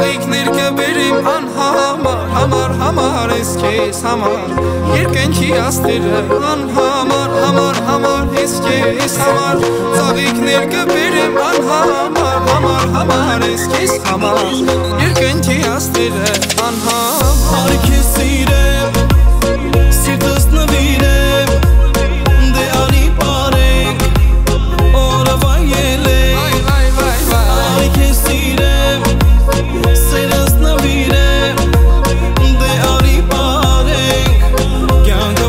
Ծաղիկներ կբերեմ անհամար, համար, համար ես քեզ համար Երկնքի աստերը անհամար, համար ես քեզ համար Ծաղիկներ կբերեմ անհամար, համար ես քեզ համար Երկնքի աստերը անհամար Քեզ սիրեմ, սիրտս նվիրեմ Դե արի պարենք, օրը վայելենք Քեզ սիրեմ, սերս նվիրեմ Դե արի պարենք, կյանքը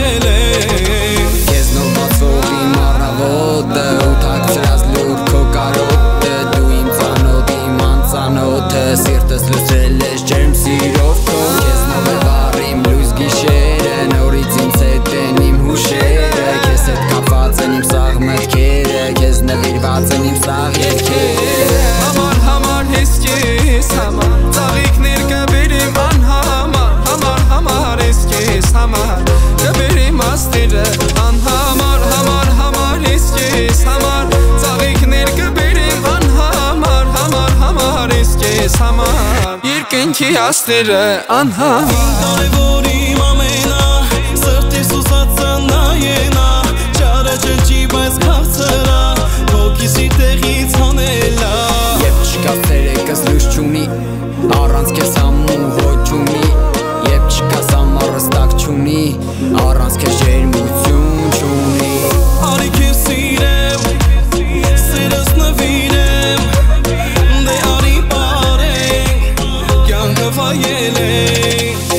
վայելենք Քեզ նովածով իմ առավոտը ու թաքցրած լուր քո կարոտը Դու իմ ծանոթ, իմ անծանոթը Սիրտս լցրել ես ջերմ սիրով քո Քեզ նով է վառիմ լույս գիշերը Նորից ինձ հետ են իմ հուշերը Քեզ հետ կապված են իմ սաղ մտքերը Քեզ նվիրված են իմ սաղ երգերը Համար ես քեզ համար Ծաղիկներ կբերեմ անհամար Համար ես քեզ համար Կբերեմ աստերը անհամար Համար ես քեզ համար Ծաղիկներ կբերեմ անհամար Համար ես քեզ համար Երկնքի աստերը անհամար Կարևոր իմ ամենա Սրտիս ուսածը նայենա Չարը ջջի բայց քաղցրա Հոգիսի տեղից հանելա Եվ չկա սերեկս լույս չունի Առանց քեզ ամու հոչ ունի Եվ չկա սամարս տակ չունի Առանց քեզ ջերմություն չունի Արի քեզ սիրեմ, սերս նվիրեմ Դե արի պարենք, կյանքը վայելենք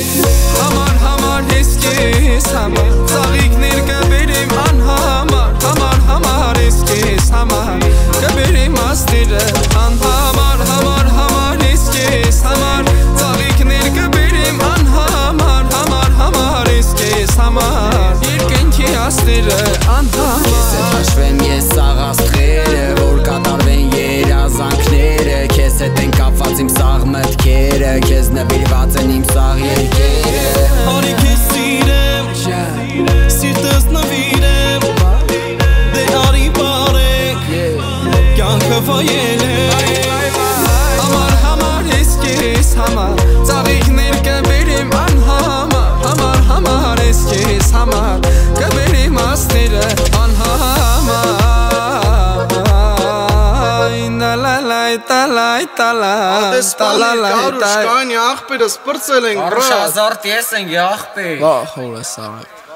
Համար ես քեզ համար Ծաղիկներ կբերեմ անհամար Համար ես քեզ համար Կբերեմ աստերը անհամար Համար ես քեզ համար Ծաղիկներ կբերեմ անհամար Համար ես քեզ համար Երկնքի աստերը անհամար Քեզ հետ հաշվեմ ես սաղ աստղերը Որ կատարվեն երազանքները Քեզ հետ են կապված իմ սաղ մտքերը Քեզ նվիրված են իմ սաղ երգերը Արի քեզ սիրեմ, սիրտս նվիրեմ Դե արի պարենք, կյանքը վայելենք Համար ես քեզ համար Ծաղիկներ կբերեմ անհամար Համար ես քեզ համար Կբերեմ աստերը անհամար Կարուշկանի աղբերս պրծել ենք Առուշ հազար տես ենք աղբի Վախ հոլես աղեկ